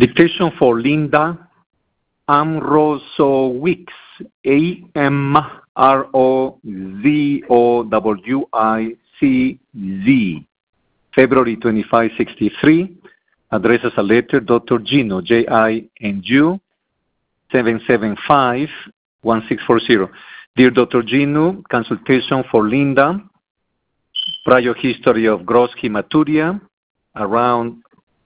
Dictation for Linda Amrozowicz, Amrozowicz, February 2563, addresses a letter, Dr. Gino, J-I-N-U, 775-1640. Dear Dr. Gino, consultation for Linda, prior history of gross hematuria around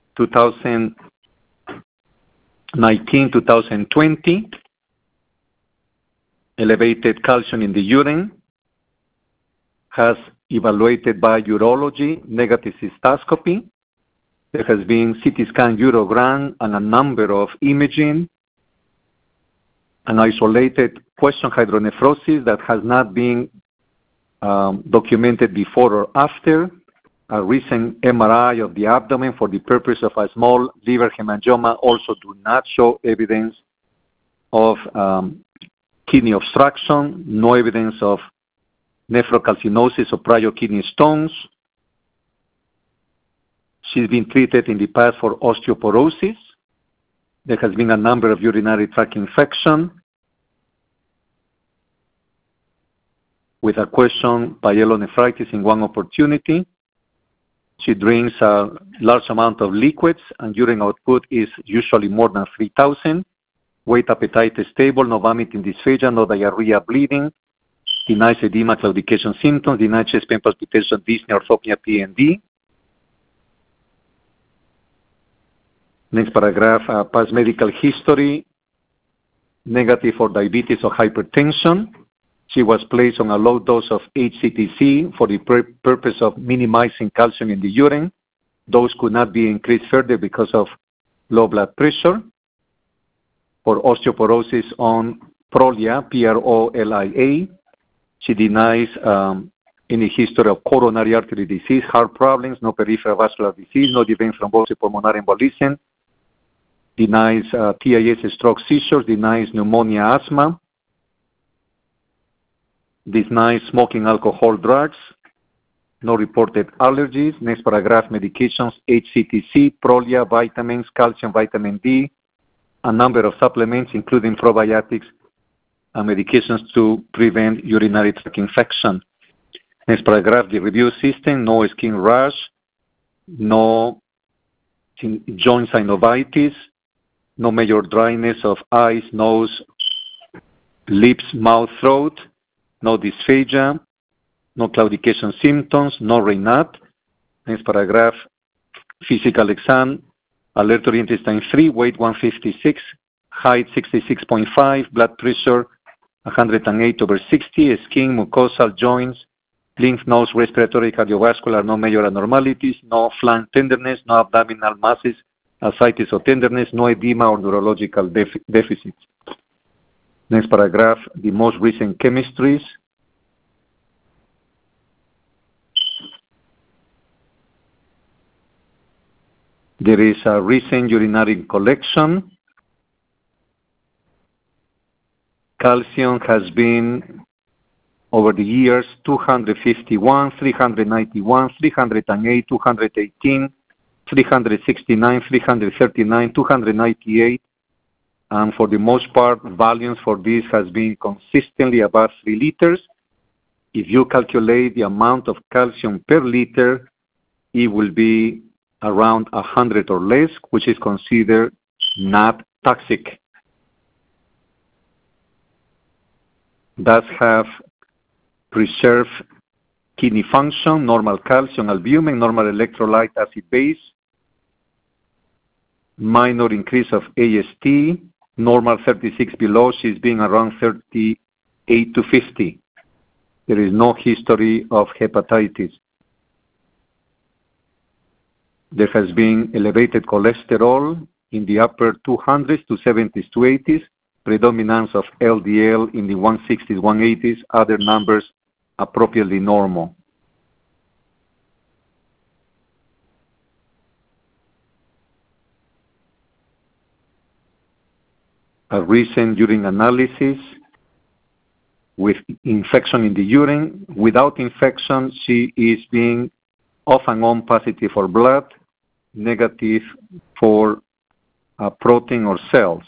2019-2020, elevated calcium in the urine, has evaluated by urology, negative cystoscopy. There has been CT scan, urogram, and a number of imaging, an isolated question hydronephrosis that has not been documented before or after, a recent MRI of the abdomen for the purpose of a small liver hemangioma also do not show evidence of kidney obstruction, no evidence of nephrocalcinosis or prior kidney stones. She's been treated in the past for osteoporosis. There has been a number of urinary tract infection with a question pyelonephritis in one opportunity. She drinks a large amount of liquids and urine output is usually more than 3,000. Weight, appetite is stable, no vomiting, dysphagia, no diarrhea, bleeding. Denies edema, claudication symptoms, denies chest pain, palpitation, dyspnea, orthopnea, PND. Next paragraph, past medical history, negative for diabetes or hypertension. She was placed on a low dose of HCTC for the purpose of minimizing calcium in the urine. Dose could not be increased further because of low blood pressure. For osteoporosis on Prolia, P-R-O-L-I-A. She denies any history of coronary artery disease, heart problems, no peripheral vascular disease, no deep vein thrombosis, pulmonary embolism. Denies TIS, stroke, seizures, denies pneumonia, asthma. Denies smoking, alcohol, drugs. No reported allergies. Next paragraph, medications, HCTC, Prolia, vitamins, calcium, vitamin D, a number of supplements, including probiotics and medications to prevent urinary tract infection. Next paragraph, the review system, no skin rash, no joint synovitis, no major dryness of eyes, nose, lips, mouth, throat, no dysphagia, no claudication symptoms, no Raynaud. Next paragraph, physical exam, alert intestine 3, weight 156, height 66.5, blood pressure 108/60, skin, mucosal, joints, lymph nodes, respiratory, cardiovascular, no major abnormalities, no flank tenderness, no abdominal masses, ascites or tenderness, no edema or neurological deficits. Next paragraph, the most recent chemistries. There is a recent urinary collection. Calcium has been, over the years, 251, 391, 308, 218, 369, 339, 298. And for the most part, volumes for this has been consistently above 3 liters. If you calculate the amount of calcium per liter, it will be around 100 or less, which is considered not toxic. Does have preserved kidney function, normal calcium, albumin, normal electrolyte, acid base, minor increase of AST, normal 36 below, she's being around 38 to 50. There is no history of hepatitis. There has been elevated cholesterol in the upper 200s to 70s to 80s, predominance of LDL in the 160s, 180s, other numbers appropriately normal. A recent urine analysis with infection in the urine. Without infection, she is being off and on positive for blood, negative for protein or cells.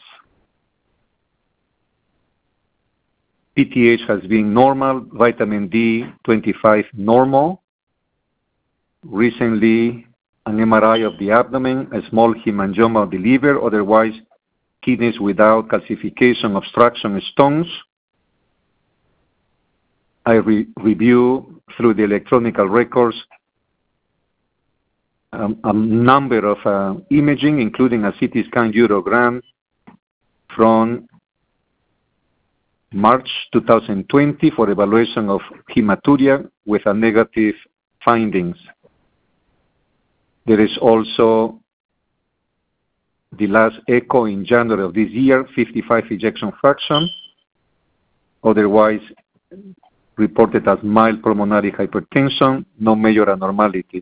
PTH has been normal, vitamin D 25 normal. Recently, an MRI of the abdomen, a small hemangioma of the liver, otherwise kidneys without calcification, obstruction, stones. I review through the electronic records a number of imaging, including a CT scan urogram from March 2020 for evaluation of hematuria with a negative findings. There is also the last echo in January of this year, 55 ejection fraction, otherwise reported as mild pulmonary hypertension, no major abnormalities.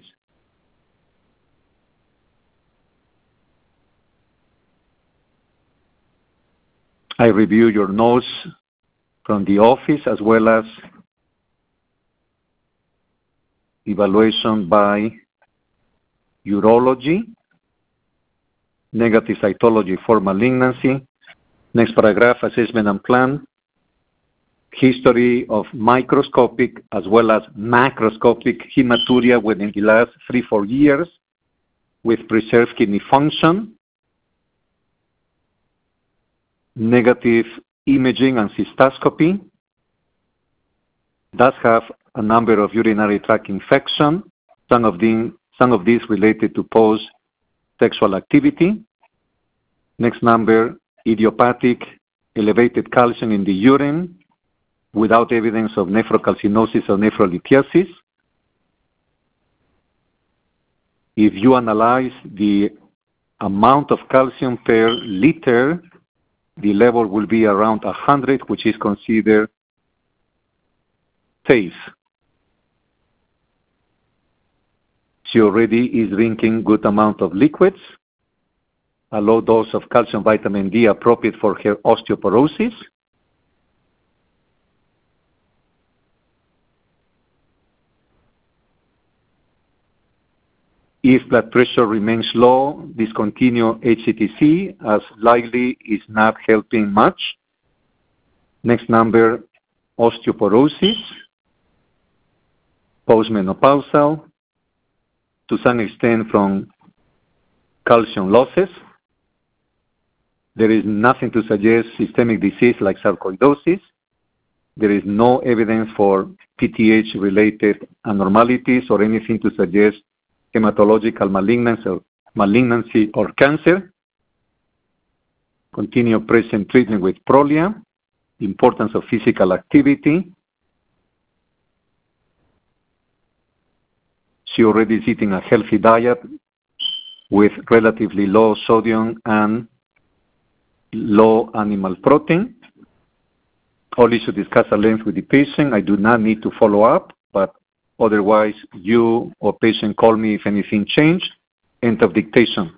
I review your notes from the office as well as evaluation by urology, negative cytology for malignancy. Next paragraph, assessment and plan. History of microscopic as well as macroscopic hematuria within the last 3-4 years with preserved kidney function. Negative imaging and cystoscopy. Does have a number of urinary tract infection, some of these related to post-sexual activity. Next number, idiopathic elevated calcium in the urine without evidence of nephrocalcinosis or nephrolithiasis. If you analyze the amount of calcium per liter, the level will be around 100, which is considered safe. She already is drinking good amount of liquids, a low dose of calcium vitamin D appropriate for her osteoporosis. If blood pressure remains low, discontinue HCTC as likely is not helping much. Next number, osteoporosis, postmenopausal, to some extent from calcium losses. There is nothing to suggest systemic disease like sarcoidosis. There is no evidence for PTH-related abnormalities or anything to suggest hematological malignancy or cancer. Continue present treatment with Prolia. Importance of physical activity. She already is eating a healthy diet with relatively low sodium and low animal protein. Only should discuss at length with the patient. I do not need to follow up, but otherwise you or patient call me if anything changed. End of dictation.